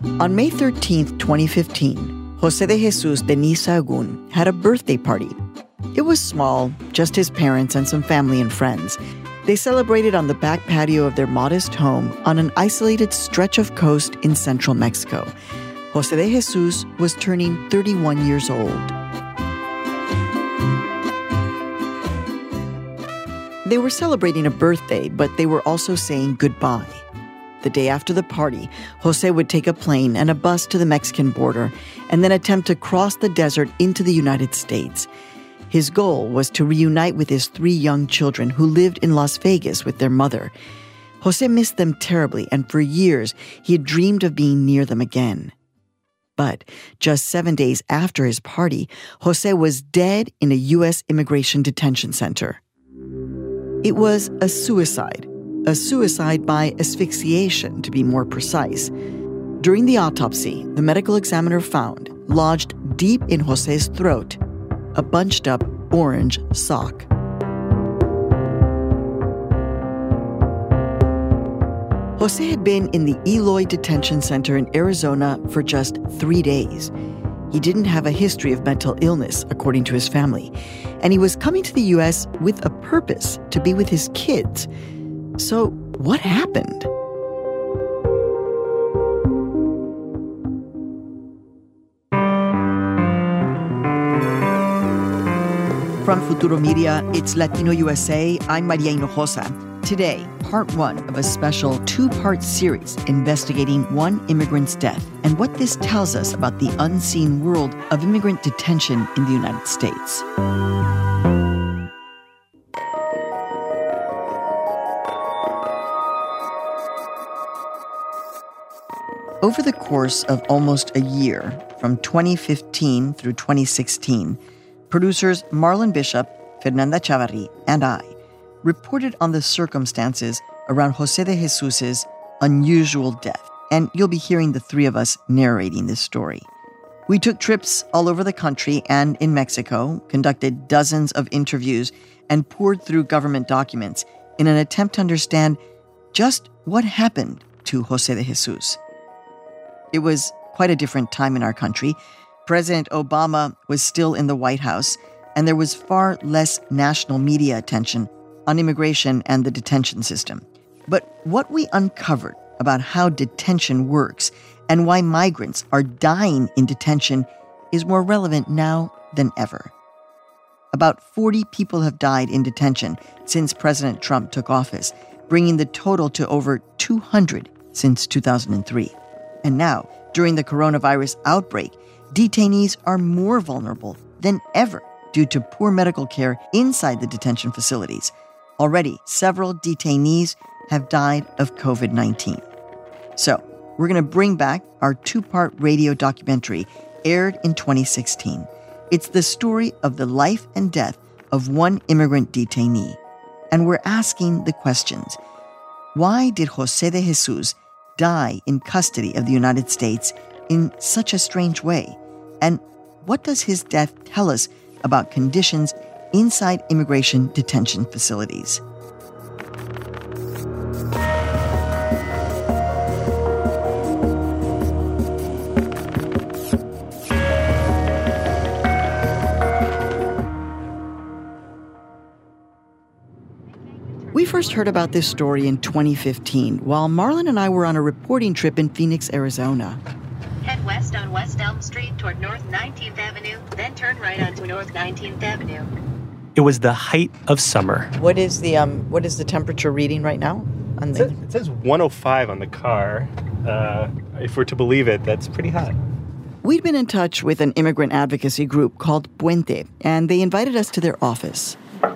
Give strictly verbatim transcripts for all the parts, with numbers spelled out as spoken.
On May thirteenth, twenty fifteen, José de Jesús de Niza had a birthday party. It was small, just his parents and some family and friends. They celebrated on the back patio of their modest home on an isolated stretch of coast in central Mexico. José de Jesús was turning thirty-one years old. They were celebrating a birthday, but they were also saying goodbye. The day after the party, José would take a plane and a bus to the Mexican border and then attempt to cross the desert into the United States. His goal was to reunite with his three young children who lived in Las Vegas with their mother. José missed them terribly, and for years, he had dreamed of being near them again. But just seven days after his party, José was dead in a U S immigration detention center. It was a suicide. A suicide by asphyxiation, to be more precise. During the autopsy, the medical examiner found, lodged deep in José's throat, a bunched-up orange sock. José had been in the Eloy Detention Center in Arizona for just three days. He didn't have a history of mental illness, according to his family, and he was coming to the U S with a purpose, to be with his kids. So, what happened? From Futuro Media, it's Latino U S A. I'm Maria Hinojosa. Today, part one of a special two-part series investigating one immigrant's death and what this tells us about the unseen world of immigrant detention in the United States. Over the course of almost a year, from twenty fifteen through twenty sixteen, producers Marlon Bishop, Fernanda Chavarri, and I reported on the circumstances around José de Jesús's unusual death, and you'll be hearing the three of us narrating this story. We took trips all over the country and in Mexico, conducted dozens of interviews, and poured through government documents in an attempt to understand just what happened to José de Jesús. It was quite a different time in our country. President Obama was still in the White House, and there was far less national media attention on immigration and the detention system. But what we uncovered about how detention works and why migrants are dying in detention is more relevant now than ever. About forty people have died in detention since President Trump took office, bringing the total to over two hundred since two thousand three. And now, during the coronavirus outbreak, detainees are more vulnerable than ever due to poor medical care inside the detention facilities. Already, several detainees have died of covid nineteen. So, we're going to bring back our two-part radio documentary aired in twenty sixteen. It's the story of the life and death of one immigrant detainee. And we're asking the questions. Why did José de Jesús die in custody of the United States in such a strange way? And what does his death tell us about conditions inside immigration detention facilities? We first heard about this story in twenty fifteen, while Marlon and I were on a reporting trip in Phoenix, Arizona. Head west on West Elm Street toward North nineteenth Avenue, then turn right onto North nineteenth Avenue. It was the height of summer. What is the um? What is the temperature reading right now? On It the... says, it says one oh five on the car. Uh, if we're to believe it, that's pretty hot. We'd been in touch with an immigrant advocacy group called Puente, and they invited us to their office.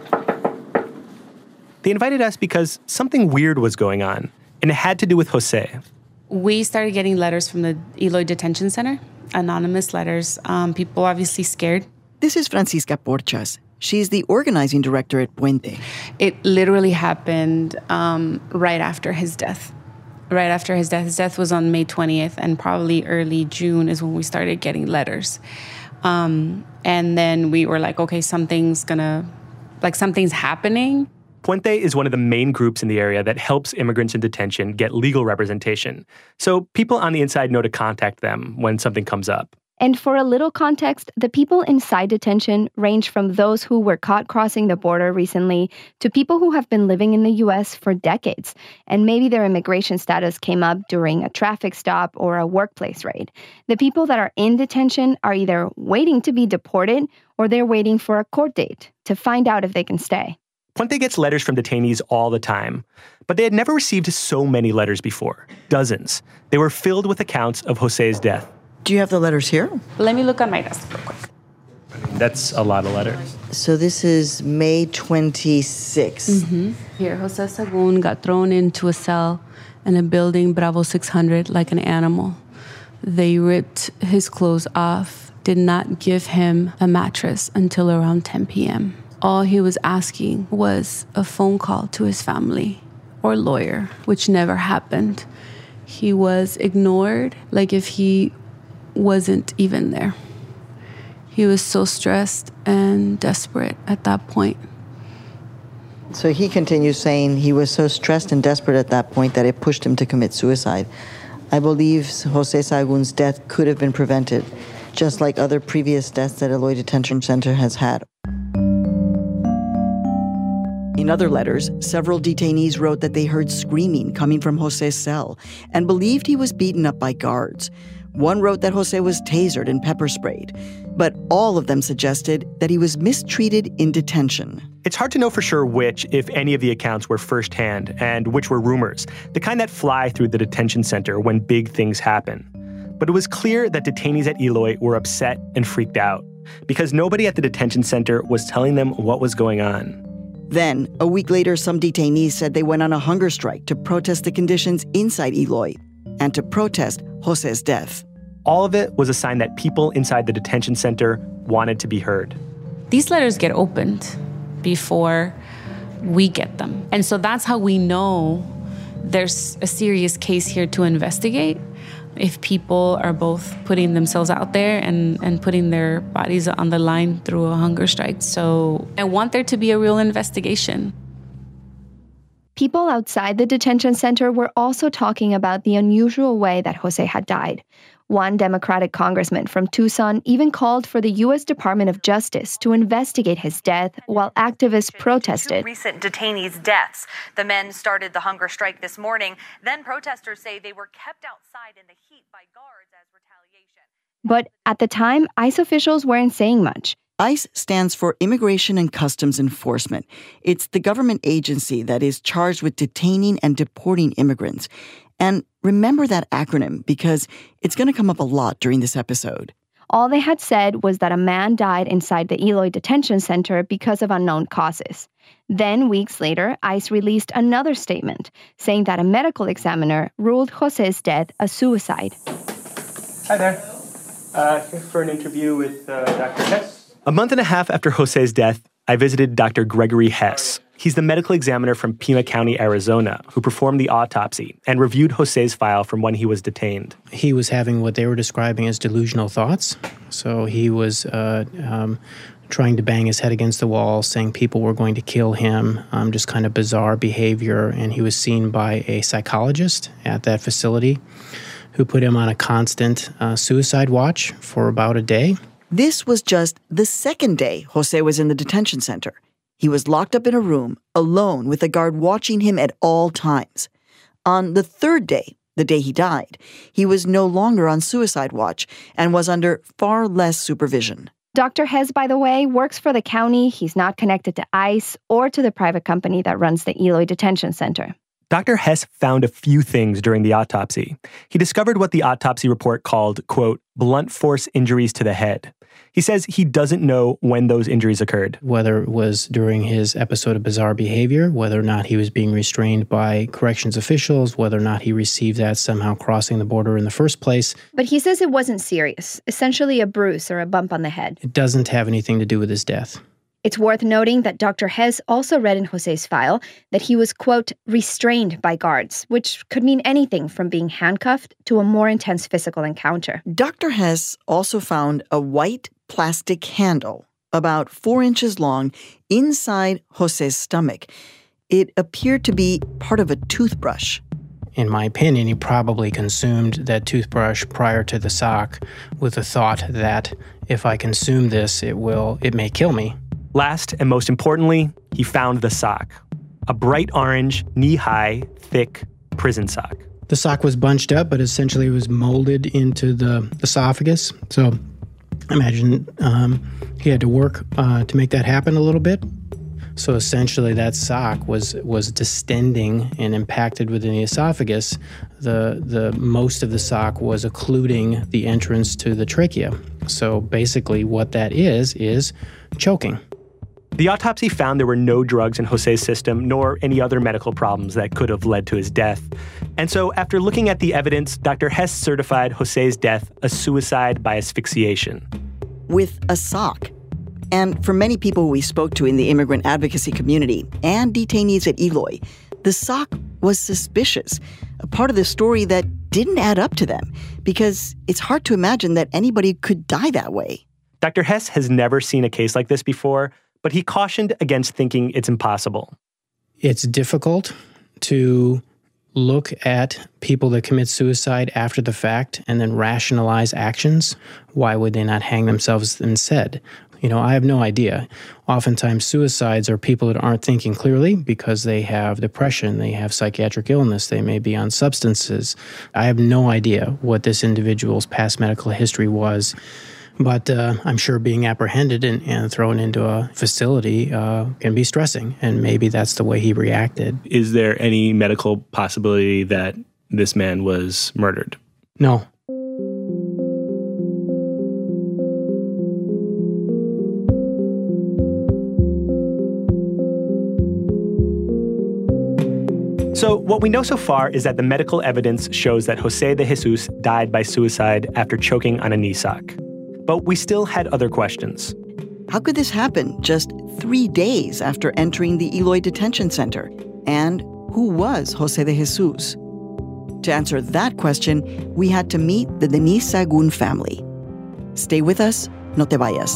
They invited us because something weird was going on, and it had to do with José. We started getting letters from the Eloy Detention Center, anonymous letters. Um, people obviously scared. This is Francisca Porchas. She's the organizing director at Puente. It literally happened um, right after his death. Right after his death. His death was on May twentieth, and probably early June is when we started getting letters. Um, and then we were like, okay, something's gonna, like something's happening. Puente is one of the main groups in the area that helps immigrants in detention get legal representation. So people on the inside know to contact them when something comes up. And for a little context, the people inside detention range from those who were caught crossing the border recently to people who have been living in the U S for decades, and maybe their immigration status came up during a traffic stop or a workplace raid. The people that are in detention are either waiting to be deported or they're waiting for a court date to find out if they can stay. Puente gets letters from detainees all the time, but they had never received so many letters before. Dozens. They were filled with accounts of Jose's death. Do you have the letters here? Let me look at my desk real quick. That's a lot of letters. So this is May twenty-sixth. Mm-hmm. Here, Jose Sagun got thrown into a cell in a building, Bravo six hundred, like an animal. They ripped his clothes off, did not give him a mattress until around ten p.m. All he was asking was a phone call to his family or lawyer, which never happened. He was ignored, like if he wasn't even there. He was so stressed and desperate at that point. So he continues saying he was so stressed and desperate at that point that it pushed him to commit suicide. I believe Jose Sagun's death could have been prevented, just like other previous deaths that Eloy Detention Center has had. In other letters, several detainees wrote that they heard screaming coming from Jose's cell and believed he was beaten up by guards. One wrote that Jose was tasered and pepper sprayed, but all of them suggested that he was mistreated in detention. It's hard to know for sure which, if any of the accounts were firsthand and which were rumors, the kind that fly through the detention center when big things happen. But it was clear that detainees at Eloy were upset and freaked out because nobody at the detention center was telling them what was going on. Then, a week later, some detainees said they went on a hunger strike to protest the conditions inside Eloy and to protest Jose's death. All of it was a sign that people inside the detention center wanted to be heard. These letters get opened before we get them. And so that's how we know there's a serious case here to investigate. If people are both putting themselves out there and, and putting their bodies on the line through a hunger strike. So I want there to be a real investigation. People outside the detention center were also talking about the unusual way that Jose had died. One Democratic congressman from Tucson even called for the U S Department of Justice to investigate his death while activists protested. Two recent detainees' deaths. The men started the hunger strike this morning. Then protesters say they were kept outside in the heat by guards as retaliation. But at the time, ICE officials weren't saying much. ICE stands for Immigration and Customs Enforcement. It's the government agency that is charged with detaining and deporting immigrants. And remember that acronym because it's going to come up a lot during this episode. All they had said was that a man died inside the Eloy Detention Center because of unknown causes. Then, weeks later, ICE released another statement saying that a medical examiner ruled Jose's death a suicide. Hi there. Uh, here for an interview with uh, Doctor Hess. A month and a half after Jose's death, I visited Doctor Gregory Hess. He's the medical examiner from Pima County, Arizona, who performed the autopsy and reviewed Jose's file from when he was detained. He was having what they were describing as delusional thoughts. So he was uh, um, trying to bang his head against the wall, saying people were going to kill him, um, just kind of bizarre behavior. And he was seen by a psychologist at that facility who put him on a constant uh, suicide watch for about a day. This was just the second day Jose was in the detention center. He was locked up in a room, alone with a guard watching him at all times. On the third day, the day he died, he was no longer on suicide watch and was under far less supervision. Doctor Hess, by the way, works for the county. He's not connected to ICE or to the private company that runs the Eloy Detention Center. Doctor Hess found a few things during the autopsy. He discovered what the autopsy report called, quote, blunt force injuries to the head. He says he doesn't know when those injuries occurred. Whether it was during his episode of bizarre behavior, whether or not he was being restrained by corrections officials, whether or not he received that somehow crossing the border in the first place. But he says it wasn't serious, essentially a bruise or a bump on the head. It doesn't have anything to do with his death. It's worth noting that Doctor Hess also read in Jose's file that he was, quote, restrained by guards, which could mean anything from being handcuffed to a more intense physical encounter. Doctor Hess also found a white plastic handle, about four inches long, inside Jose's stomach. It appeared to be part of a toothbrush. In my opinion, he probably consumed that toothbrush prior to the sock with the thought that if I consume this, it will, it may kill me. Last and most importantly, he found the sock. A bright orange, knee-high, thick prison sock. The sock was bunched up, but essentially it was molded into the esophagus. So imagine um, he had to work uh, to make that happen a little bit. So essentially that sock was was distending and impacted within the esophagus. The, the most of the sock was occluding the entrance to the trachea. So basically what that is, is choking. The autopsy found there were no drugs in Jose's system, nor any other medical problems that could have led to his death. And so after looking at the evidence, Doctor Hess certified Jose's death a suicide by asphyxiation. With a sock. And for many people we spoke to in the immigrant advocacy community and detainees at Eloy, the sock was suspicious, a part of the story that didn't add up to them, because it's hard to imagine that anybody could die that way. Doctor Hess has never seen a case like this before, but he cautioned against thinking it's impossible. It's difficult to look at people that commit suicide after the fact and then rationalize actions. Why would they not hang themselves instead? You know, I have no idea. Oftentimes suicides are people that aren't thinking clearly because they have depression, they have psychiatric illness, they may be on substances. I have no idea what this individual's past medical history was. But uh, I'm sure being apprehended and, and thrown into a facility uh, can be stressing, and maybe that's the way he reacted. Is there any medical possibility that this man was murdered? No. So what we know so far is that the medical evidence shows that Jose de Jesus died by suicide after choking on a knee sock. But we still had other questions. How could this happen just three days after entering the Eloy Detention Center? And who was Jose de Jesus? To answer that question, we had to meet the Denise Sagun family. Stay with us, no te vayas.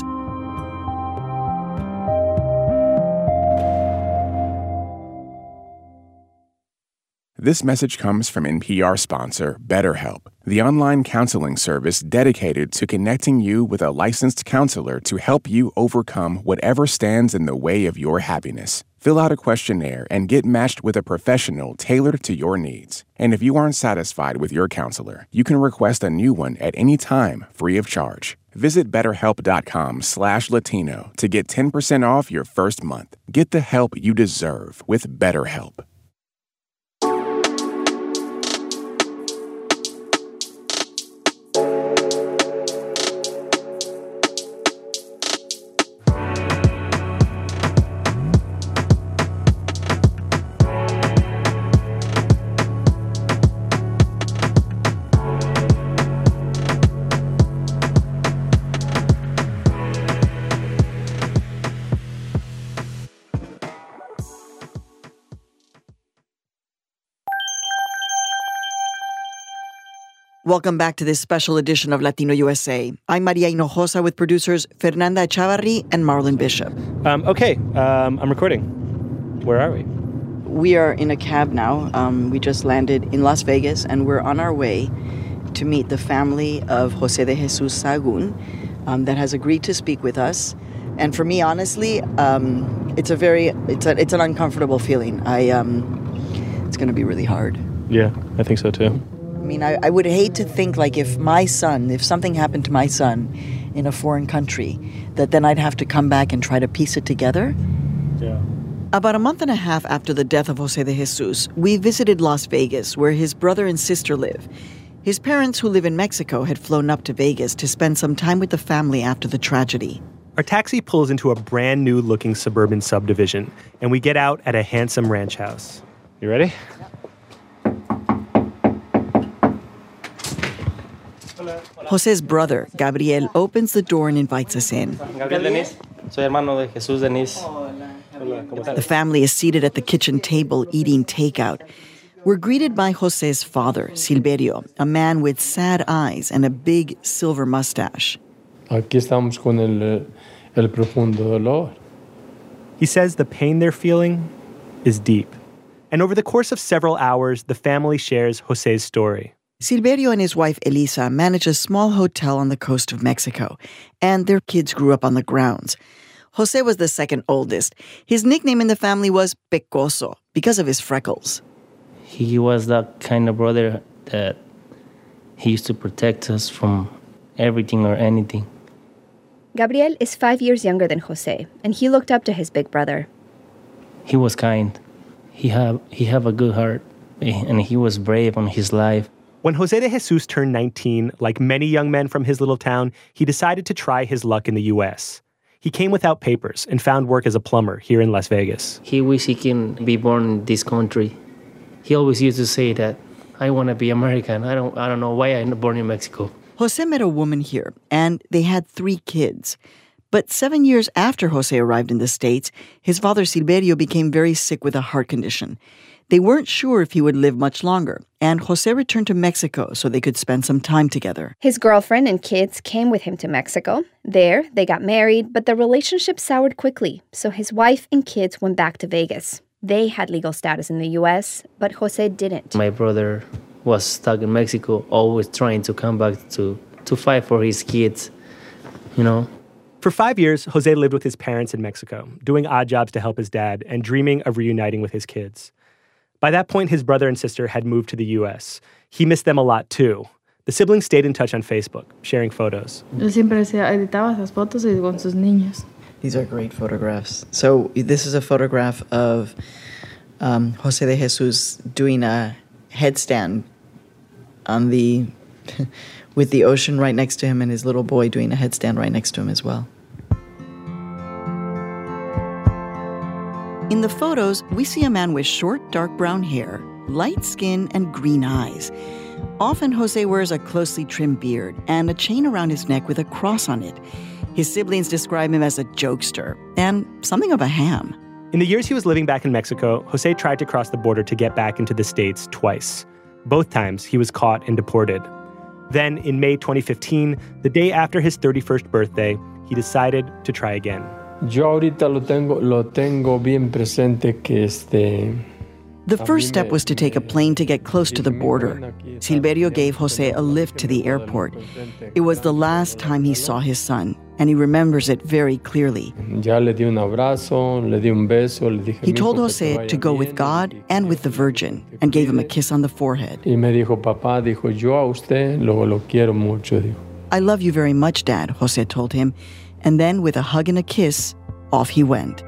This message comes from N P R sponsor BetterHelp, the online counseling service dedicated to connecting you with a licensed counselor to help you overcome whatever stands in the way of your happiness. Fill out a questionnaire and get matched with a professional tailored to your needs. And if you aren't satisfied with your counselor, you can request a new one at any time, free of charge. Visit betterhelp.com slash Latino to get ten percent off your first month. Get the help you deserve with BetterHelp. Welcome back to this special edition of Latino U S A. I'm Maria Hinojosa with producers Fernanda Echavarri and Marlon Bishop. Um, okay, um, I'm recording. Where are we? We are in a cab now. Um, we just landed in Las Vegas, and we're on our way to meet the family of Jose de Jesus Sagun um, that has agreed to speak with us. And for me, honestly, um, it's a very, it's a, it's an uncomfortable feeling. I, um, it's going to be really hard. Yeah, I think so too. I mean, I, I would hate to think like if my son, if something happened to my son in a foreign country, that then I'd have to come back and try to piece it together. Yeah. About a month and a half after the death of Jose de Jesus, we visited Las Vegas, where his brother and sister live. His parents, who live in Mexico, had flown up to Vegas to spend some time with the family after the tragedy. Our taxi pulls into a brand new looking suburban subdivision, and we get out at a handsome ranch house. You ready? Jose's brother, Gabriel, opens the door and invites us in. Gabriel Denise, soy hermano de Jesus Denise. The family is seated at the kitchen table eating takeout. We're greeted by Jose's father, Silverio, a man with sad eyes and a big silver mustache. Aquí estamos con el, el profundo dolor. He says the pain they're feeling is deep. And over the course of several hours, the family shares Jose's story. Silverio and his wife Elisa manage a small hotel on the coast of Mexico, and their kids grew up on the grounds. Jose was the second oldest. His nickname in the family was Pecoso because of his freckles. He was that kind of brother that he used to protect us from everything or anything. Gabriel is five years younger than Jose, and he looked up to his big brother. He was kind. He had he had a good heart, and he was brave on his life. When Jose de Jesus turned nineteen, like many young men from his little town, he decided to try his luck in the U S. He came without papers and found work as a plumber here in Las Vegas. He wished he can be born in this country. He always used to say that, I want to be American. I don't I don't know why I'm born in Mexico. Jose met a woman here, and they had three kids. But seven years after Jose arrived in the States, his father Silverio became very sick with a heart condition. They weren't sure if he would live much longer, and Jose returned to Mexico so they could spend some time together. His girlfriend and kids came with him to Mexico. There, they got married, but the relationship soured quickly, so his wife and kids went back to Vegas. They had legal status in the U S, but Jose didn't. My brother was stuck in Mexico, always trying to come back to, to fight for his kids, you know. For five years, Jose lived with his parents in Mexico, doing odd jobs to help his dad and dreaming of reuniting with his kids. By that point, his brother and sister had moved to the U S. He missed them a lot, too. The siblings stayed in touch on Facebook, sharing photos. Él siempre editaba esas fotos con sus niños. These are great photographs. So this is a photograph of um, Jose de Jesus doing a headstand on the with the ocean right next to him and his little boy doing a headstand right next to him as well. In the photos, we see a man with short, dark brown hair, light skin, and green eyes. Often, Jose wears a closely trimmed beard and a chain around his neck with a cross on it. His siblings describe him as a jokester and something of a ham. In the years he was living back in Mexico, Jose tried to cross the border to get back into the States twice. Both times, he was caught and deported. Then, in May twenty fifteen, the day after his thirty-first birthday, he decided to try again. Yo ahorita lo tengo, lo tengo bien presente que este... The first step was to take a plane to get close to the border. Silverio gave Jose a lift to the airport. It was the last time he saw his son, and he remembers it very clearly. Ya le di un abrazo, le di un beso, le dije, he told Jose to go with God and with the Virgin, and gave him a kiss on the forehead. Y me dijo, papá, dijo, yo a usted lo, lo quiero mucho, dijo. I love you very much, Dad, Jose told him. And then, with a hug and a kiss, off he went.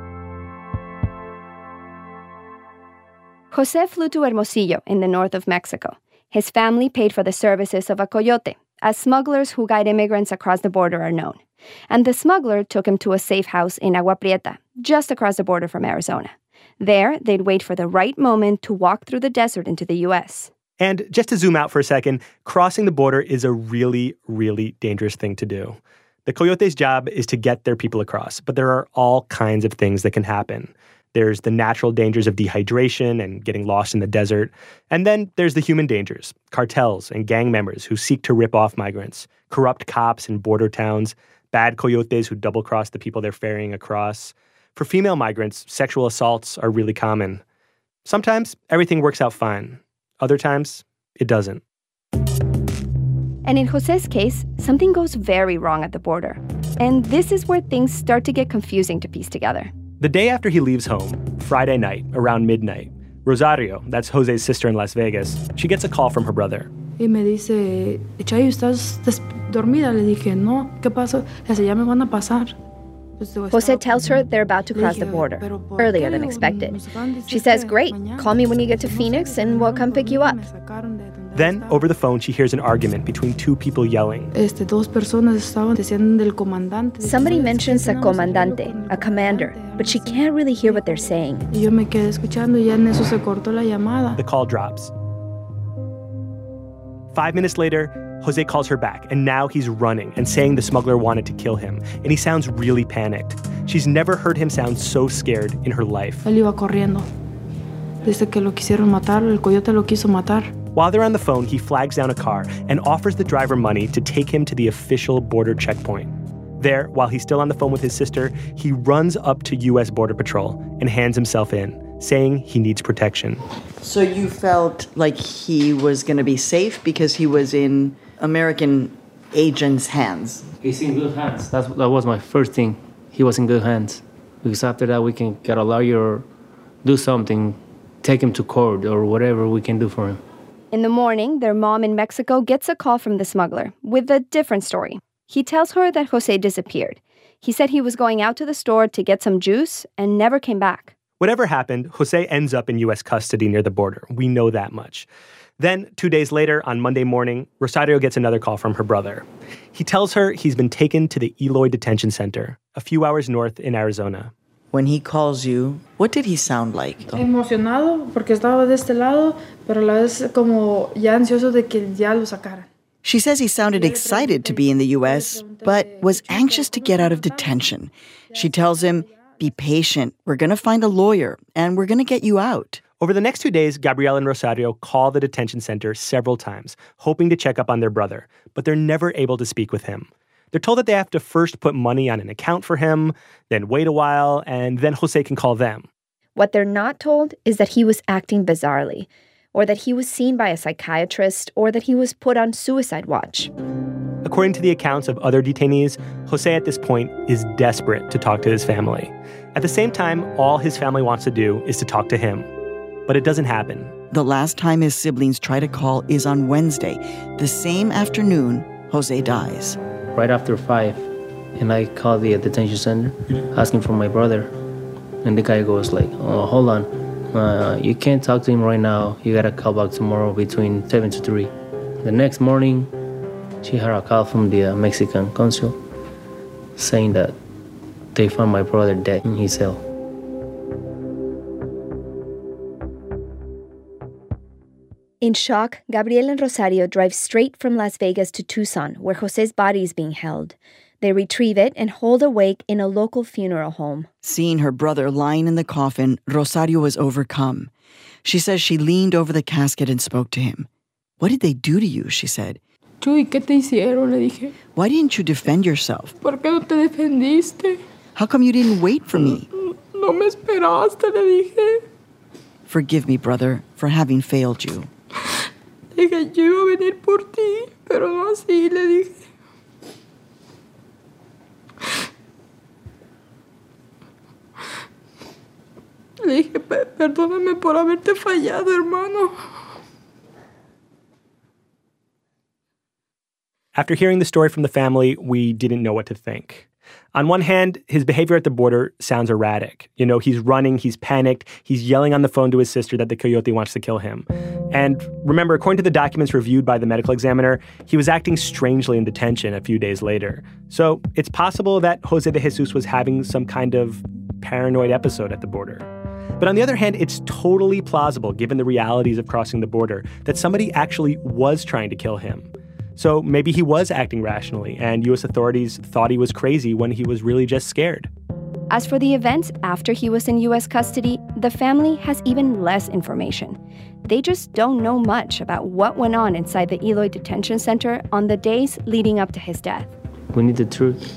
Jose flew to Hermosillo in the north of Mexico. His family paid for the services of a coyote, as smugglers who guide immigrants across the border are known. And the smuggler took him to a safe house in Agua Prieta, just across the border from Arizona. There, they'd wait for the right moment to walk through the desert into the U S. And just to zoom out for a second, crossing the border is a really, really dangerous thing to do. The coyote's job is to get their people across, but there are all kinds of things that can happen. There's the natural dangers of dehydration and getting lost in the desert. And then there's the human dangers, cartels and gang members who seek to rip off migrants, corrupt cops in border towns, bad coyotes who double-cross the people they're ferrying across. For female migrants, sexual assaults are really common. Sometimes everything works out fine. Other times, it doesn't. And in Jose's case, something goes very wrong at the border. And this is where things start to get confusing to piece together. The day after he leaves home, Friday night, around midnight, Rosario, that's Jose's sister in Las Vegas, she gets a call from her brother. Y me dice, Chayo, ¿estás dormida? Le dije, no, ¿qué pasó? Le dice, ya me van a pasar. Jose tells her they're about to cross the border, earlier than expected. She says, great, call me when you get to Phoenix and we'll come pick you up. Then, over the phone, she hears an argument between two people yelling. Somebody mentions a comandante, a commander, but she can't really hear what they're saying. The call drops. Five minutes later, Jose calls her back, and now he's running and saying the smuggler wanted to kill him, and he sounds really panicked. She's never heard him sound so scared in her life. Él iba corriendo. Dice que lo quisieron matar, el coyote lo quiso matar. While they're on the phone, he flags down a car and offers the driver money to take him to the official border checkpoint. There, while he's still on the phone with his sister, he runs up to U S Border Patrol and hands himself in, saying he needs protection. So you felt like he was going to be safe because he was in American agents' hands? He's in good hands. That's, that was my first thing. He was in good hands. Because after that, we can get a lawyer, do something, take him to court or whatever we can do for him. In the morning, their mom in Mexico gets a call from the smuggler with a different story. He tells her that Jose disappeared. He said he was going out to the store to get some juice and never came back. Whatever happened, Jose ends up in U S custody near the border. We know that much. Then, two days later, on Monday morning, Rosario gets another call from her brother. He tells her he's been taken to the Eloy Detention Center, a few hours north in Arizona. When he calls you, what did he sound like? Emocionado porque estaba de este lado, pero a la vez como ya ansioso de que ya lo sacaran. She says he sounded excited to be in the U S, but was anxious to get out of detention. She tells him, be patient, we're going to find a lawyer, and we're going to get you out. Over the next two days, Gabriel and Rosario call the detention center several times, hoping to check up on their brother, but they're never able to speak with him. They're told that they have to first put money on an account for him, then wait a while, and then Jose can call them. What they're not told is that he was acting bizarrely, or that he was seen by a psychiatrist, or that he was put on suicide watch. According to the accounts of other detainees, Jose at this point is desperate to talk to his family. At the same time, all his family wants to do is to talk to him. But it doesn't happen. The last time his siblings try to call is on Wednesday. The same afternoon, Jose dies. Right after five, and I called the detention center asking for my brother. And the guy goes like, oh, hold on. Uh, you can't talk to him right now. You gotta call back tomorrow between seven to three. The next morning, she had a call from the uh, Mexican consul saying that they found my brother dead in his cell. In shock, Gabriel and Rosario drive straight from Las Vegas to Tucson, where Jose's body is being held. They retrieve it and hold a wake in a local funeral home. Seeing her brother lying in the coffin, Rosario was overcome. She says she leaned over the casket and spoke to him. "What did they do to you?" she said. Chuy, ¿qué te hicieron? Le dije. "Why didn't you defend yourself?" ¿Por qué no te defendiste? "How come you didn't wait for me?" No me esperaste, le dije. "Forgive me, brother, for having failed you." Dije, yo iba a venir por ti, pero no así, le dije. Le dije, perdóname por haberte fallado, hermano. After hearing the story from the family, we didn't know what to think. On one hand, his behavior at the border sounds erratic. You know, he's running, he's panicked, he's yelling on the phone to his sister that the coyote wants to kill him. And remember, according to the documents reviewed by the medical examiner, he was acting strangely in detention a few days later. So it's possible that Jose de Jesus was having some kind of paranoid episode at the border. But on the other hand, it's totally plausible, given the realities of crossing the border, that somebody actually was trying to kill him. So maybe he was acting rationally, and U S authorities thought he was crazy when he was really just scared. As for the events after he was in U S custody, the family has even less information. They just don't know much about what went on inside the Eloy Detention Center on the days leading up to his death. We need the truth.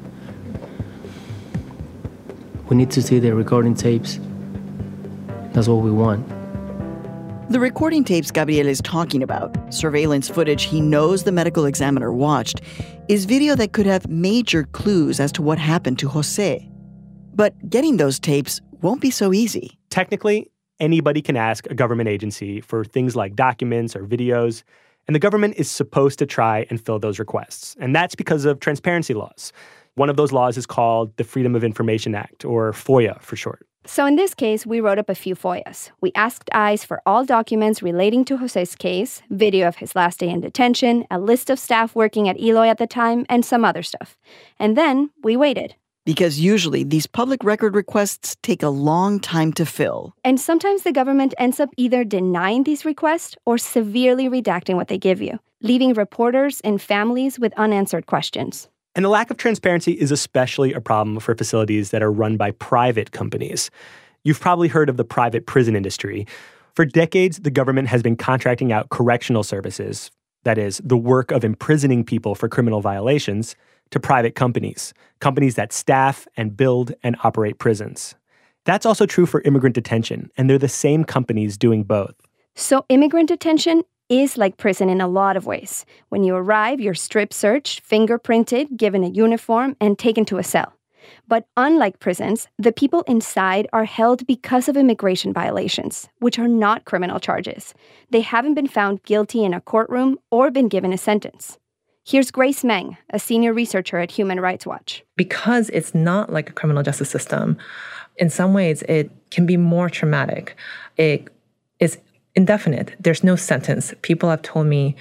We need to see the recording tapes. That's what we want. The recording tapes Gabriel is talking about, surveillance footage he knows the medical examiner watched, is video that could have major clues as to what happened to Jose. But getting those tapes won't be so easy. Technically, anybody can ask a government agency for things like documents or videos, and the government is supposed to try and fill those requests. And that's because of transparency laws. One of those laws is called the Freedom of Information Act, or FOIA for short. So in this case, we wrote up a few FOIAs. We asked ICE for all documents relating to Jose's case, video of his last day in detention, a list of staff working at Eloy at the time, and some other stuff. And then we waited. Because usually these public record requests take a long time to fill. And sometimes the government ends up either denying these requests or severely redacting what they give you, leaving reporters and families with unanswered questions. And the lack of transparency is especially a problem for facilities that are run by private companies. You've probably heard of the private prison industry. For decades, the government has been contracting out correctional services, that is, the work of imprisoning people for criminal violations, to private companies, companies that staff and build and operate prisons. That's also true for immigrant detention, and they're the same companies doing both. So immigrant detention is like prison in a lot of ways. When you arrive, you're strip searched, fingerprinted, given a uniform, and taken to a cell. But unlike prisons, the people inside are held because of immigration violations, which are not criminal charges. They haven't been found guilty in a courtroom or been given a sentence. Here's Grace Meng, a senior researcher at Human Rights Watch. Because it's not like a criminal justice system, in some ways it can be more traumatic. It is indefinite. There's no sentence. People have told me,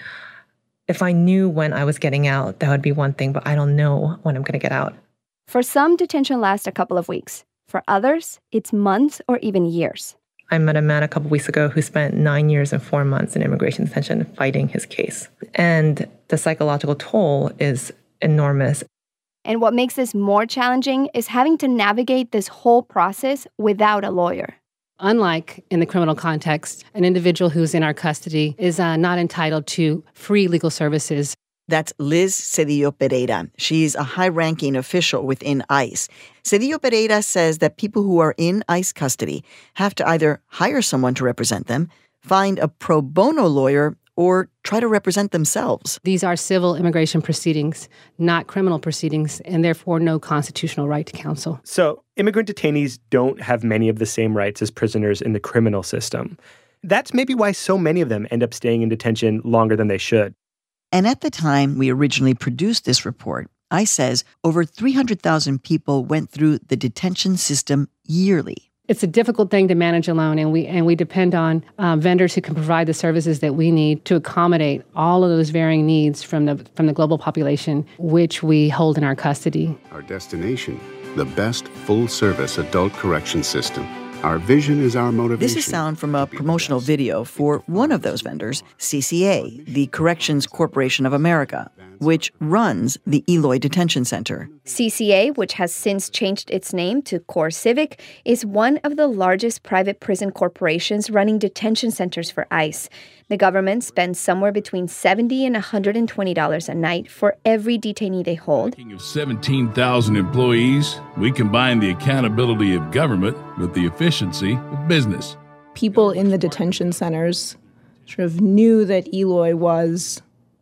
if I knew when I was getting out, that would be one thing, but I don't know when I'm going to get out. For some, detention lasts a couple of weeks. For others, it's months or even years. I met a man a couple weeks ago who spent nine years and four months in immigration detention fighting his case. And the psychological toll is enormous. And what makes this more challenging is having to navigate this whole process without a lawyer. Unlike in the criminal context, an individual who's in our custody is uh, not entitled to free legal services. That's Liz Cedillo Pereira. She's a high-ranking official within ICE. Cedillo Pereira says that people who are in ICE custody have to either hire someone to represent them, find a pro bono lawyer, or try to represent themselves. These are civil immigration proceedings, not criminal proceedings, and therefore no constitutional right to counsel. So immigrant detainees don't have many of the same rights as prisoners in the criminal system. That's maybe why so many of them end up staying in detention longer than they should. And at the time we originally produced this report, ICE says over three hundred thousand people went through the detention system yearly. It's a difficult thing to manage alone, and we and we depend on um, vendors who can provide the services that we need to accommodate all of those varying needs from the from the global population, which we hold in our custody. Our destination, the best full-service adult correction system. Our vision is our motivation. This is sound from a promotional video for one of those vendors, C C A, the Corrections Corporation of America, which runs the Eloy Detention Center. C C A, which has since changed its name to CoreCivic, is one of the largest private prison corporations running detention centers for ICE. The government spends somewhere between seventy dollars and one hundred twenty dollars a night for every detainee they hold. Of seventeen thousand employees, we combine the accountability of government with the efficiency of business. People in the detention centers sort of knew that Eloy was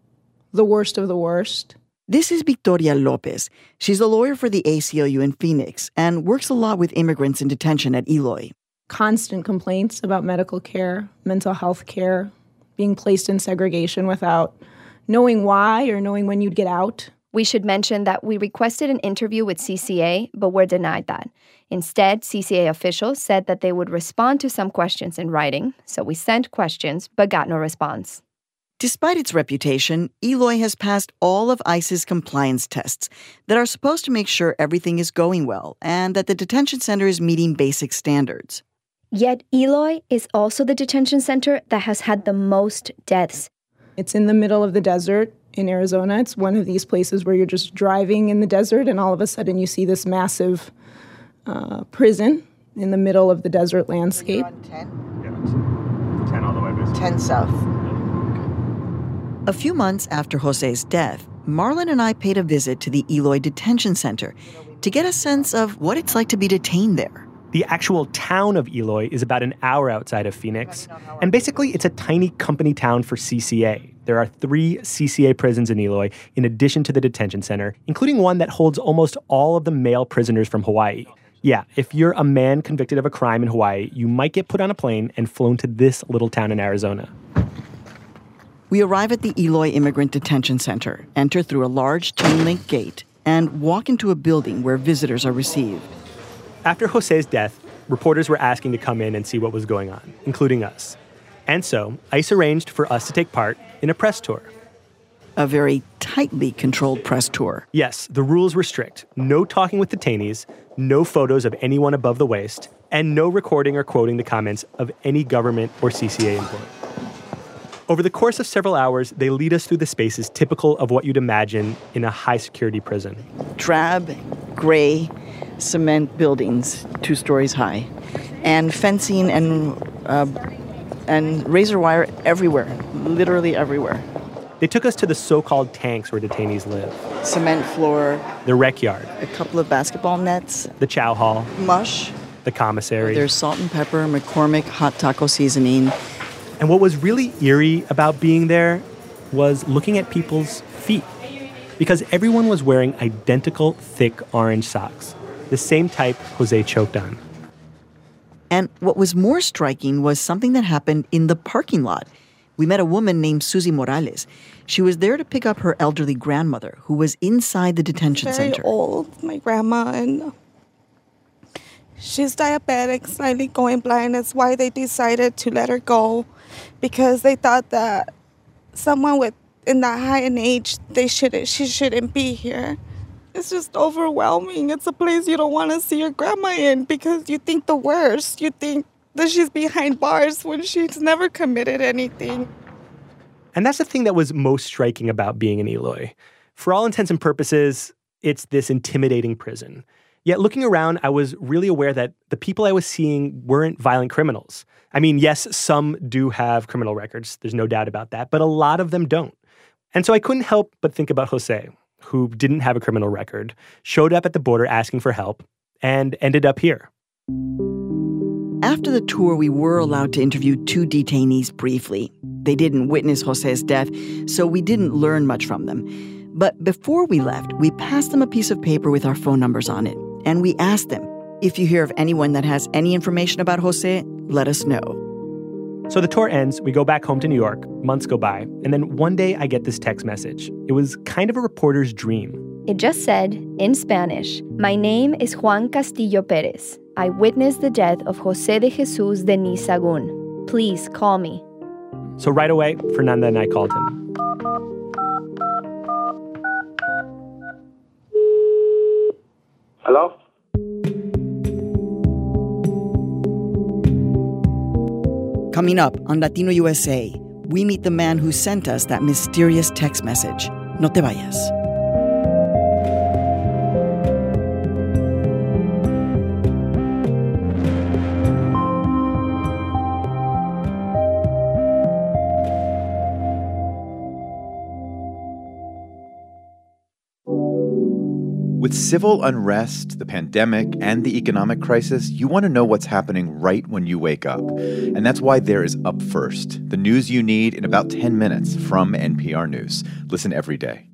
the worst of the worst. This is Victoria Lopez. She's a lawyer for the A C L U in Phoenix and works a lot with immigrants in detention at Eloy. Constant complaints about medical care, mental health care, being placed in segregation without knowing why or knowing when you'd get out. We should mention that we requested an interview with C C A, but were denied that. Instead, C C A officials said that they would respond to some questions in writing, so we sent questions but got no response. Despite its reputation, Eloy has passed all of ICE's compliance tests that are supposed to make sure everything is going well and that the detention center is meeting basic standards. Yet Eloy is also the detention center that has had the most deaths. It's in the middle of the desert in Arizona. It's one of these places where you're just driving in the desert and all of a sudden you see this massive uh, prison in the middle of the desert landscape. ten? Yeah, ten all the way, basically. ten south. A few months after Jose's death, Marlon and I paid a visit to the Eloy Detention Center to get a sense of what it's like to be detained there. The actual town of Eloy is about an hour outside of Phoenix, and basically it's a tiny company town for C C A. There are three C C A prisons in Eloy, in addition to the detention center, including one that holds almost all of the male prisoners from Hawaii. Yeah, if you're a man convicted of a crime in Hawaii, you might get put on a plane and flown to this little town in Arizona. We arrive at the Eloy Immigrant Detention Center, enter through a large chain-link gate, and walk into a building where visitors are received. After Jose's death, reporters were asking to come in and see what was going on, including us. And so, ICE arranged for us to take part in a press tour. A very tightly controlled press tour. Yes, the rules were strict. No talking with detainees, no photos of anyone above the waist, and no recording or quoting the comments of any government or C C A employee. Over the course of several hours, they lead us through the spaces typical of what you'd imagine in a high-security prison. Drab, gray, cement buildings, two stories high, and fencing and uh, and razor wire everywhere, literally everywhere. They took us to the so-called tanks where detainees live. Cement floor. The rec yard. A couple of basketball nets. The chow hall. Mush. the commissary. There's salt and pepper, McCormick hot taco seasoning. And what was really eerie about being there was looking at people's feet, because everyone was wearing identical thick orange socks, the same type Jose choked on. And what was more striking was something that happened in the parking lot. We met a woman named Susie Morales. She was there to pick up her elderly grandmother, who was inside the detention Very center. old, my grandma, and she's diabetic, slightly going blind. That's why they decided to let her go, because they thought that someone with in that high an age, they shouldn't, she shouldn't be here. It's just overwhelming. It's a place you don't want to see your grandma in because you think the worst. You think that she's behind bars when she's never committed anything. And that's the thing that was most striking about being in Eloy. For all intents and purposes, it's this intimidating prison. Yet looking around, I was really aware that the people I was seeing weren't violent criminals. I mean, yes, some do have criminal records. There's no doubt about that. But a lot of them don't. And so I couldn't help but think about Jose, who didn't have a criminal record, showed up at the border asking for help, and ended up here. After the tour, we were allowed to interview two detainees briefly. They didn't witness Jose's death, so we didn't learn much from them. But before we left, we passed them a piece of paper with our phone numbers on it, and we asked them, if you hear of anyone that has any information about Jose, let us know. So the tour ends, we go back home to New York, months go by, and then one day I get this text message. It was kind of a reporter's dream. It just said, in Spanish, "My name is Juan Castillo Perez. I witnessed the death of Jose de Jesus de Nisagun. Please call me." So right away, Fernanda and I called him. Hello? Coming up on Latino U S A, we meet the man who sent us that mysterious text message. No te vayas. With civil unrest, the pandemic, and the economic crisis, you want to know what's happening right when you wake up. And that's why there is Up First, the news you need in about ten minutes from N P R News. Listen every day.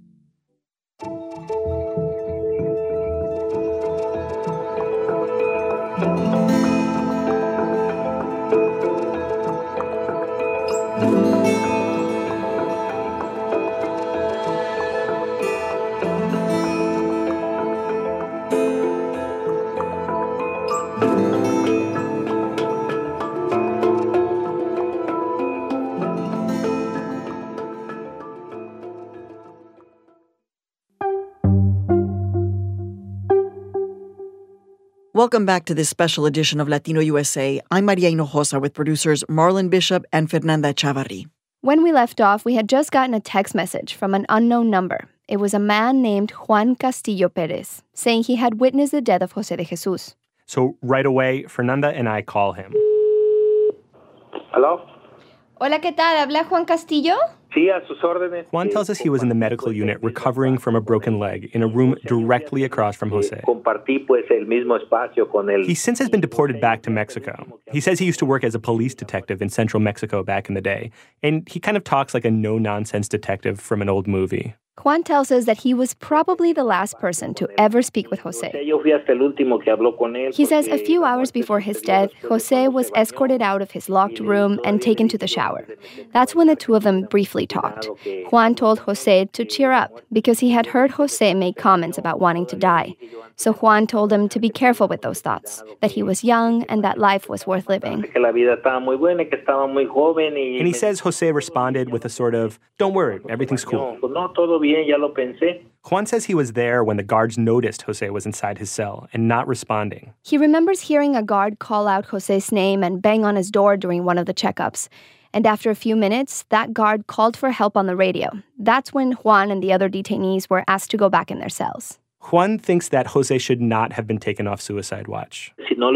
Welcome back to this special edition of Latino U S A. I'm Maria Hinojosa with producers Marlon Bishop and Fernanda Chavarri. When we left off, we had just gotten a text message from an unknown number. It was a man named Juan Castillo Perez, saying he had witnessed the death of Jose de Jesus. So right away, Fernanda and I call him. Hello? Hola, ¿qué tal? ¿Habla Juan Castillo? Sí, a sus órdenes. Juan tells us he was in the medical unit recovering from a broken leg in a room directly across from Jose. Compartí pues el mismo espacio con él. He since has been deported back to Mexico. He says he used to work as a police detective in central Mexico back in the day, and he kind of talks like a no-nonsense detective from an old movie. Juan tells us that he was probably the last person to ever speak with Jose. He says a few hours before his death, Jose was escorted out of his locked room and taken to the shower. That's when the two of them briefly talked. Juan told Jose to cheer up because he had heard Jose make comments about wanting to die. So Juan told him to be careful with those thoughts, that he was young and that life was worth living. And he says Jose responded with a sort of, "Don't worry, everything's cool." Juan says he was there when the guards noticed Jose was inside his cell and not responding. He remembers hearing a guard call out Jose's name and bang on his door during one of the checkups. And after a few minutes, that guard called for help on the radio. That's when Juan and the other detainees were asked to go back in their cells. Juan thinks that Jose should not have been taken off suicide watch.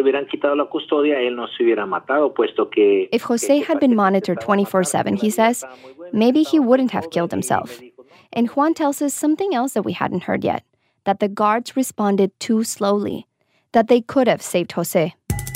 If Jose had been monitored twenty-four seven, he says, maybe he wouldn't have killed himself. And Juan tells us something else that we hadn't heard yet, that the guards responded too slowly, that they could have saved Jose.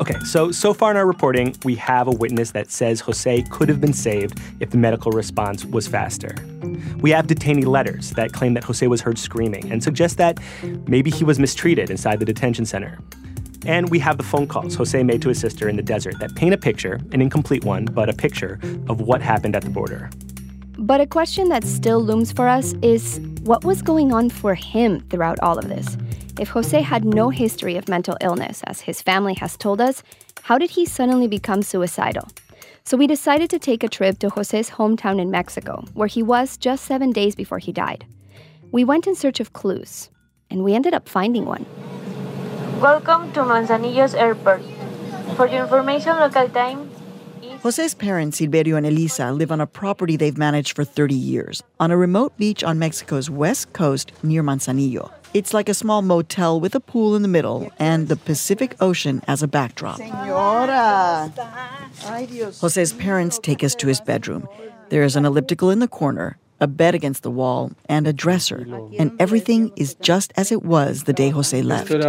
Okay, so, so far in our reporting, we have a witness that says Jose could have been saved if the medical response was faster. We have detainee letters that claim that Jose was heard screaming and suggest that maybe he was mistreated inside the detention center. And we have the phone calls Jose made to his sister in the desert that paint a picture, an incomplete one, but a picture of what happened at the border. But a question that still looms for us is, what was going on for him throughout all of this? If Jose had no history of mental illness, as his family has told us, how did he suddenly become suicidal? So we decided to take a trip to Jose's hometown in Mexico, where he was just seven days before he died. We went in search of clues, and we ended up finding one. Welcome to Manzanillo's Airport. For your information, local time. Jose's parents, Silverio and Elisa, live on a property they've managed for thirty years, on a remote beach on Mexico's west coast near Manzanillo. It's like a small motel with a pool in the middle and the Pacific Ocean as a backdrop. Señora. Jose's parents take us to his bedroom. There is an elliptical in the corner, a bed against the wall, and a dresser. And everything is just as it was the day Jose left. The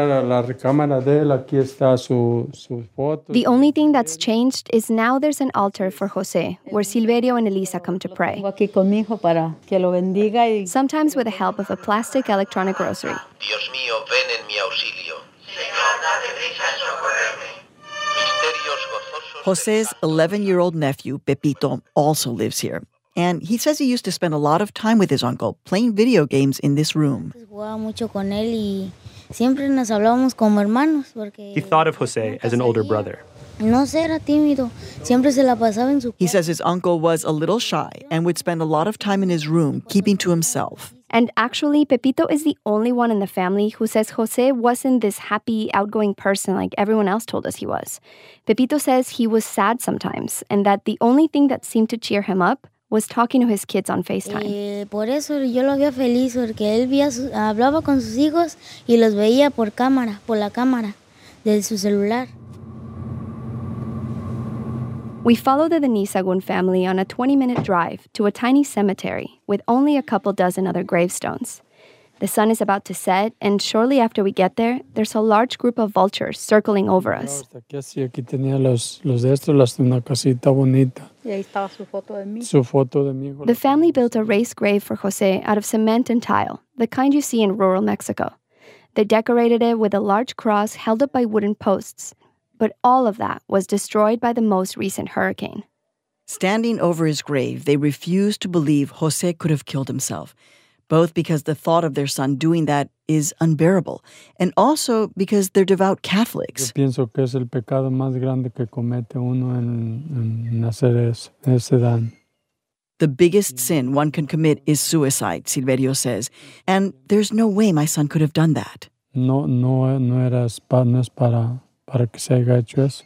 only thing that's changed is now there's an altar for Jose, where Silverio and Elisa come to pray. Sometimes with the help of a plastic electronic rosary. Dios mío, ven en mi auxilio. Jose's eleven-year-old nephew, Pepito, also lives here. And he says he used to spend a lot of time with his uncle playing video games in this room. He thought of Jose as an older brother. He says his uncle was a little shy and would spend a lot of time in his room, keeping to himself. And actually, Pepito is the only one in the family who says Jose wasn't this happy, outgoing person like everyone else told us he was. Pepito says he was sad sometimes, and that the only thing that seemed to cheer him up was talking to his kids on FaceTime. Eh, por eso yo lo veía feliz, porque él vía, hablaba con sus hijos y los veía por cámara, por la cámara de su celular. We follow the Denisagun family on a twenty-minute drive to a tiny cemetery with only a couple dozen other gravestones. The sun is about to set, and shortly after we get there, there's a large group of vultures circling over us. Aquí tenía los, los de estos, una casita bonita. Y ahí estaba su foto de mí. Su foto de mi hijo. The family built a raised grave for Jose out of cement and tile, the kind you see in rural Mexico. They decorated it with a large cross held up by wooden posts. But all of that was destroyed by the most recent hurricane. Standing over his grave, they refused to believe Jose could have killed himself, both because the thought of their son doing that is unbearable, and also because they're devout Catholics. Yo pienso que es el pecado más grande que comete uno en, en hacer eso, ese daño. The biggest sin one can commit is suicide, Silverio says, and there's no way my son could have done that. No, no, no era no es para, para que se haya hecho eso.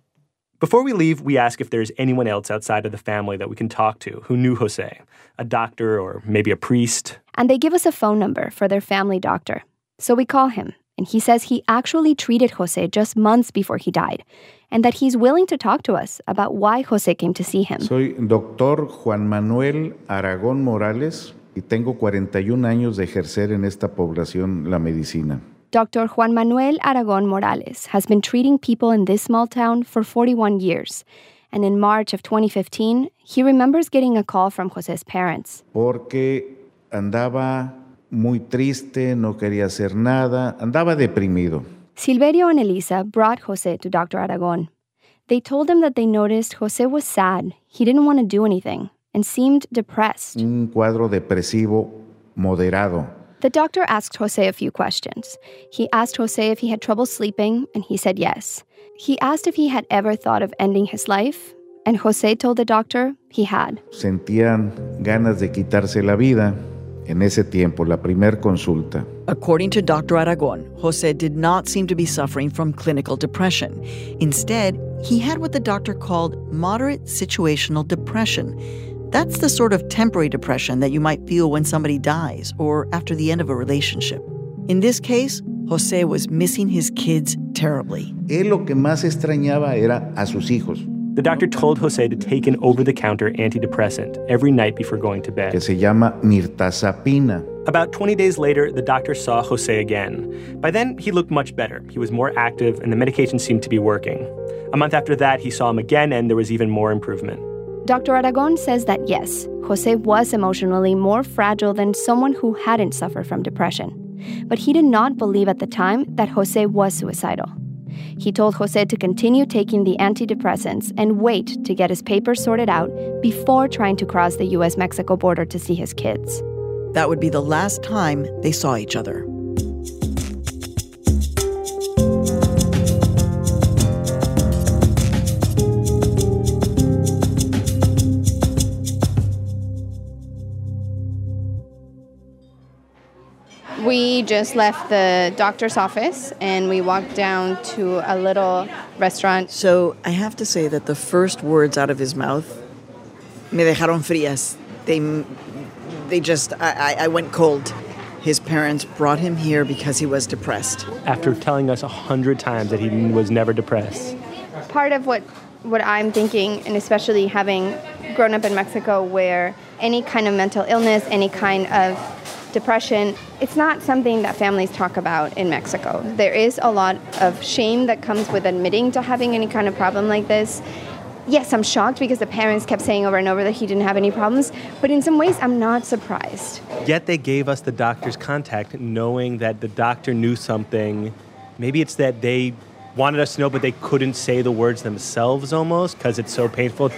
Before we leave, we ask if there's anyone else outside of the family that we can talk to who knew Jose, a doctor or maybe a priest. And they give us a phone number for their family doctor. So we call him, and he says he actually treated Jose just months before he died, and that he's willing to talk to us about why Jose came to see him. Soy doctor Juan Manuel Aragón Morales y tengo cuarenta y un años de ejercer en esta población la medicina. Doctor Juan Manuel Aragón Morales has been treating people in this small town for forty-one years. And in March of twenty fifteen, he remembers getting a call from Jose's parents. Porque andaba muy triste, no quería hacer nada, andaba deprimido. Silverio and Elisa brought Jose to Doctor Aragón. They told him that they noticed Jose was sad, he didn't want to do anything, and seemed depressed. Un cuadro depresivo moderado. The doctor asked Jose a few questions. He asked Jose if he had trouble sleeping, and he said yes. He asked if he had ever thought of ending his life, and Jose told the doctor he had. Sentían ganas de quitarse la vida en ese tiempo, la primer consulta. According to Doctor Aragón, Jose did not seem to be suffering from clinical depression. Instead, he had what the doctor called moderate situational depression. That's the sort of temporary depression that you might feel when somebody dies or after the end of a relationship. In this case, Jose was missing his kids terribly. Él lo que más extrañaba era a sus hijos. The doctor told Jose to take an over-the-counter antidepressant every night before going to bed. Que se llama mirtazapina. About twenty days later, the doctor saw Jose again. By then, he looked much better. He was more active, and the medication seemed to be working. A month after that, he saw him again, and there was even more improvement. Doctor Aragon says that yes, Jose was emotionally more fragile than someone who hadn't suffered from depression. But he did not believe at the time that Jose was suicidal. He told Jose to continue taking the antidepressants and wait to get his papers sorted out before trying to cross the U S Mexico border to see his kids. That would be the last time they saw each other. We just left the doctor's office and we walked down to a little restaurant. So I have to say that the first words out of his mouth, me dejaron frías. They, they just, I, I went cold. His parents brought him here because he was depressed. After telling us a hundred times that he was never depressed. Part of what, what I'm thinking, and especially having grown up in Mexico where any kind of mental illness, any kind of depression, it's not something that families talk about in Mexico. There is a lot of shame that comes with admitting to having any kind of problem like this. Yes, I'm shocked because the parents kept saying over and over that he didn't have any problems, but in some ways, I'm not surprised. Yet they gave us the doctor's contact knowing that the doctor knew something. Maybe it's that they wanted us to know, but they couldn't say the words themselves almost because it's so painful.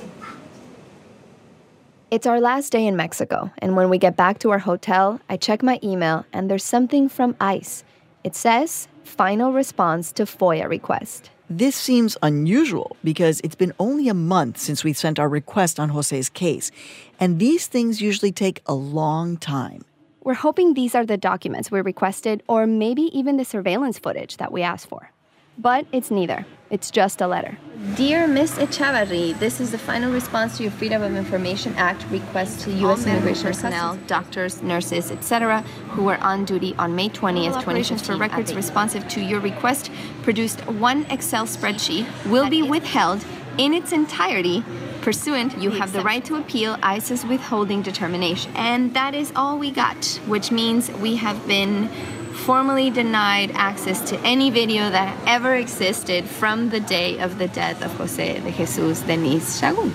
It's our last day in Mexico, and when we get back to our hotel, I check my email, and there's something from ICE. It says, final response to FOIA request. This seems unusual because it's been only a month since we sent our request on Jose's case, and these things usually take a long time. We're hoping these are the documents we requested, or maybe even the surveillance footage that we asked for. But it's neither. It's just a letter. Dear Miss Echavarri, this is the final response to your Freedom of Information Act request to U S immigration personnel, doctors, nurses, et cetera, who were on duty on May twentieth, twenty fifteen. For records responsive to your request, produced one Excel spreadsheet will be withheld in its entirety. Pursuant, you have the right to appeal ICE's withholding determination. And that is all we got, which means we have been formally denied access to any video that ever existed from the day of the death of Jose de Jesus Deniz Sahagún.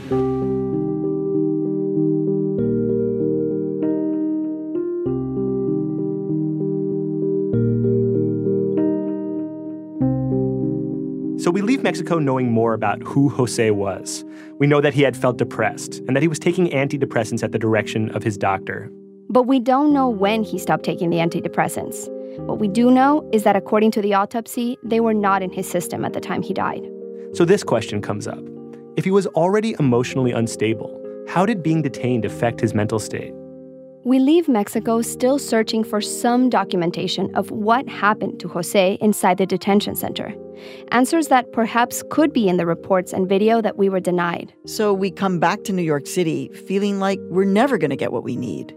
So we leave Mexico knowing more about who Jose was. We know that he had felt depressed and that he was taking antidepressants at the direction of his doctor. But we don't know when he stopped taking the antidepressants. What we do know is that according to the autopsy, they were not in his system at the time he died. So this question comes up. If he was already emotionally unstable, how did being detained affect his mental state? We leave Mexico still searching for some documentation of what happened to Jose inside the detention center. Answers that perhaps could be in the reports and video that we were denied. So we come back to New York City feeling like we're never going to get what we need.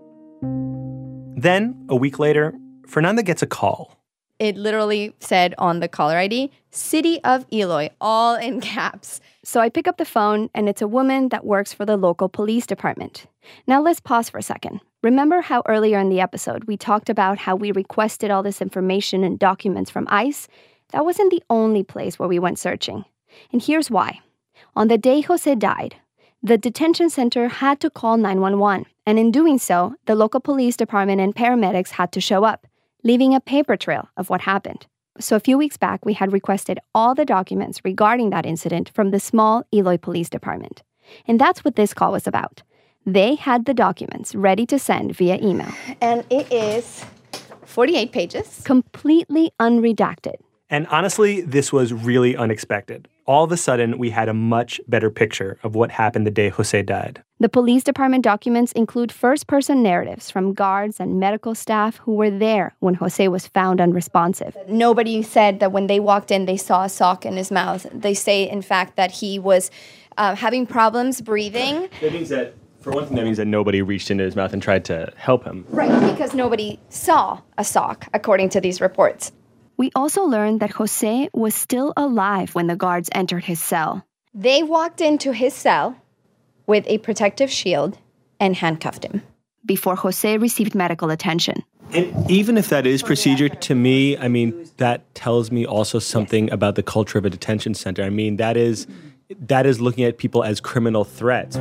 Then, a week later, Fernanda gets a call. It literally said on the caller I D, City of Eloy, all in caps. So I pick up the phone, and it's a woman that works for the local police department. Now let's pause for a second. Remember how earlier in the episode we talked about how we requested all this information and documents from ICE? That wasn't the only place where we went searching. And here's why. On the day Jose died, the detention center had to call nine one one. And in doing so, the local police department and paramedics had to show up, leaving a paper trail of what happened. So a few weeks back, we had requested all the documents regarding that incident from the small Eloy Police Department. And that's what this call was about. They had the documents ready to send via email. And it is forty-eight pages, completely unredacted. And honestly, this was really unexpected. All of a sudden, we had a much better picture of what happened the day Jose died. The police department documents include first-person narratives from guards and medical staff who were there when Jose was found unresponsive. Nobody said that when they walked in, they saw a sock in his mouth. They say, in fact, that he was uh, having problems breathing. That means that, for one thing, that means that nobody reached into his mouth and tried to help him. Right, because nobody saw a sock, according to these reports. We also learned that Jose was still alive when the guards entered his cell. They walked into his cell with a protective shield and handcuffed him before Jose received medical attention. And even if that is procedure, to me, I mean, that tells me also something about the culture of a detention center. I mean, that is that is looking at people as criminal threats.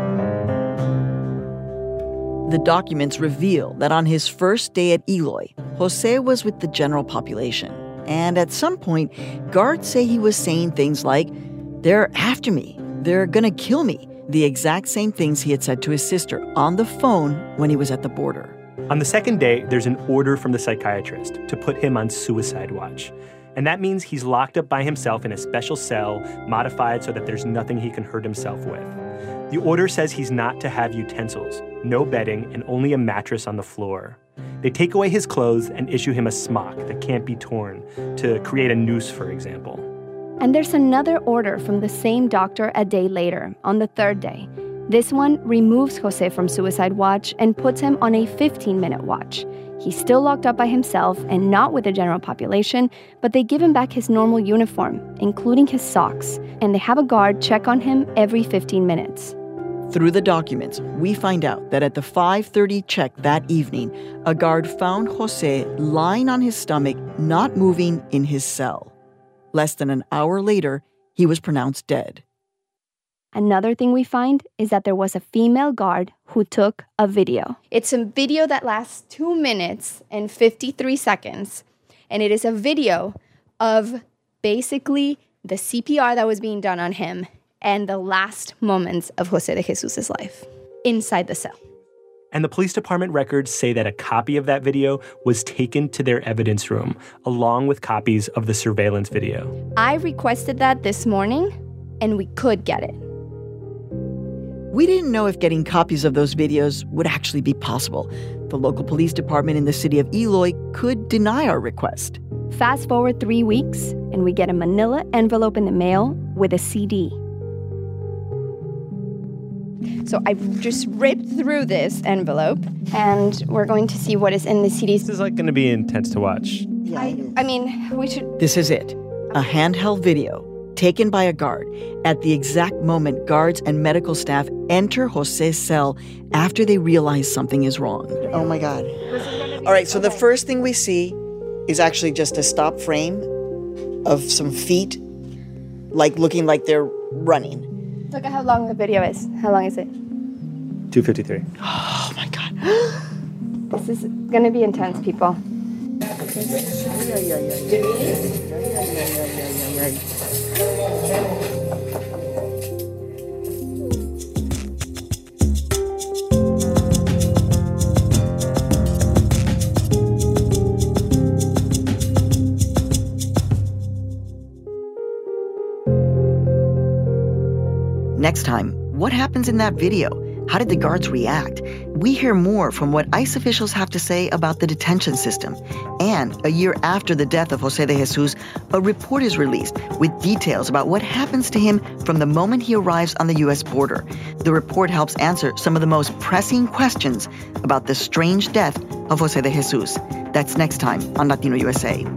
The documents reveal that on his first day at Eloy, Jose was with the general population. And at some point, guards say he was saying things like, "They're after me. They're gonna kill me." The exact same things he had said to his sister on the phone when he was at the border. On the second day, there's an order from the psychiatrist to put him on suicide watch. And that means he's locked up by himself in a special cell, modified so that there's nothing he can hurt himself with. The order says he's not to have utensils, no bedding, and only a mattress on the floor. They take away his clothes and issue him a smock that can't be torn, to create a noose, for example. And there's another order from the same doctor a day later, on the third day. This one removes Jose from suicide watch and puts him on a fifteen-minute watch. He's still locked up by himself and not with the general population, but they give him back his normal uniform, including his socks, and they have a guard check on him every fifteen minutes. Through the documents, we find out that at the five thirty check that evening, a guard found Jose lying on his stomach, not moving in his cell. Less than an hour later, he was pronounced dead. Another thing we find is that there was a female guard who took a video. It's a video that lasts two minutes and fifty-three seconds, and it is a video of basically the C P R that was being done on him and the last moments of Jose de Jesus' life inside the cell. And the police department records say that a copy of that video was taken to their evidence room, along with copies of the surveillance video. I requested that this morning, and we could get it. We didn't know if getting copies of those videos would actually be possible. The local police department in the city of Eloy could deny our request. Fast forward three weeks, and we get a manila envelope in the mail with a C D. So I just ripped through this envelope, and we're going to see what is in the C D. This is like going to be intense to watch. Yeah, I, I mean, we should... This is it, a handheld video taken by a guard at the exact moment guards and medical staff enter Jose's cell after they realize something is wrong. Oh my God. All right, so the first thing we see is actually just a stop frame of some feet, like looking like they're running. Look at how long the video is. How long is it? two fifty-three. Oh my God. This is going to be intense, people. Next time, what happens in that video? How did the guards react? We hear more from what ICE officials have to say about the detention system. And a year after the death of Jose de Jesus, a report is released with details about what happens to him from the moment he arrives on the U S border. The report helps answer some of the most pressing questions about the strange death of Jose de Jesus. That's next time on Latino U S A.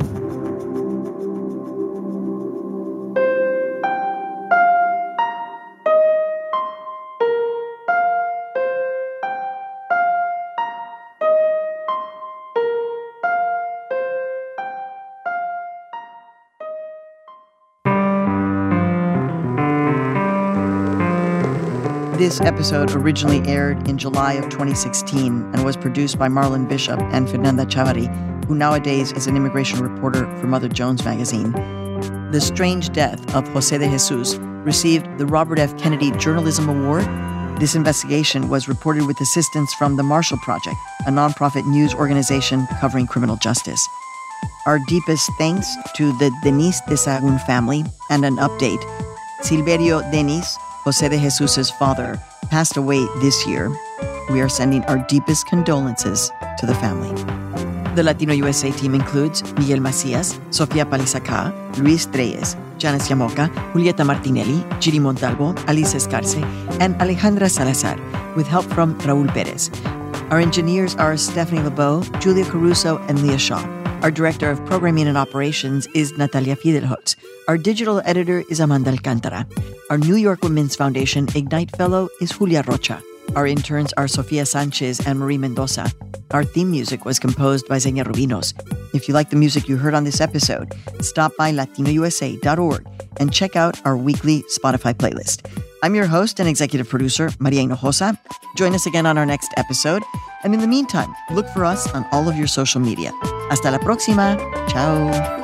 This episode originally aired in July of twenty sixteen and was produced by Marlon Bishop and Fernanda Chavarri, who nowadays is an immigration reporter for Mother Jones magazine. The strange death of Jose de Jesus received the Robert F. Kennedy Journalism Award. This investigation was reported with assistance from the Marshall Project, a nonprofit news organization covering criminal justice. Our deepest thanks to the Denise de Sahagún family, and an update. Silverio Denis, Jose de Jesus' father, passed away this year. We are sending our deepest condolences to the family. The Latino U S A team includes Miguel Macias, Sofia Palizaca, Luis Treyes, Janice Yamoca, Julieta Martinelli, Giri Montalvo, Alice Escarce, and Alejandra Salazar, with help from Raul Perez. Our engineers are Stephanie LeBeau, Julia Caruso, and Leah Shaw. Our director of programming and operations is Natalia Fidelholtz. Our digital editor is Amanda Alcantara. Our New York Women's Foundation Ignite Fellow is Julia Rocha. Our interns are Sofia Sanchez and Marie Mendoza. Our theme music was composed by Xenia Rubinos. If you like the music you heard on this episode, stop by latino u s a dot org and check out our weekly Spotify playlist. I'm your host and executive producer, Maria Hinojosa. Join us again on our next episode. And in the meantime, look for us on all of your social media. Hasta la próxima. Ciao.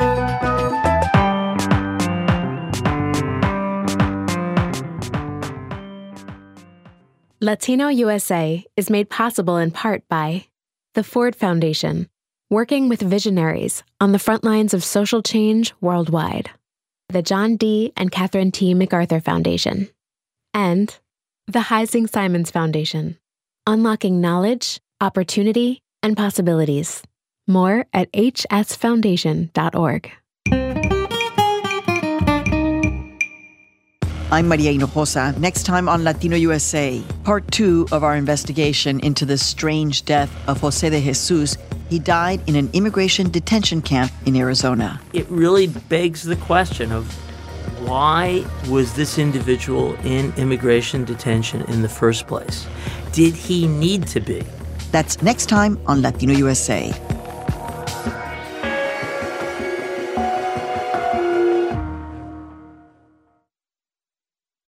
Latino U S A is made possible in part by the Ford Foundation, working with visionaries on the front lines of social change worldwide, the John D. and Catherine T. MacArthur Foundation, and the Heising Simons Foundation, unlocking knowledge, opportunity, and possibilities. More at h s foundation dot org. I'm Maria Hinojosa. Next time on Latino U S A, part two of our investigation into the strange death of Jose de Jesus. He died in an immigration detention camp in Arizona. It really begs the question of why was this individual in immigration detention in the first place? Did he need to be? That's next time on Latino U S A.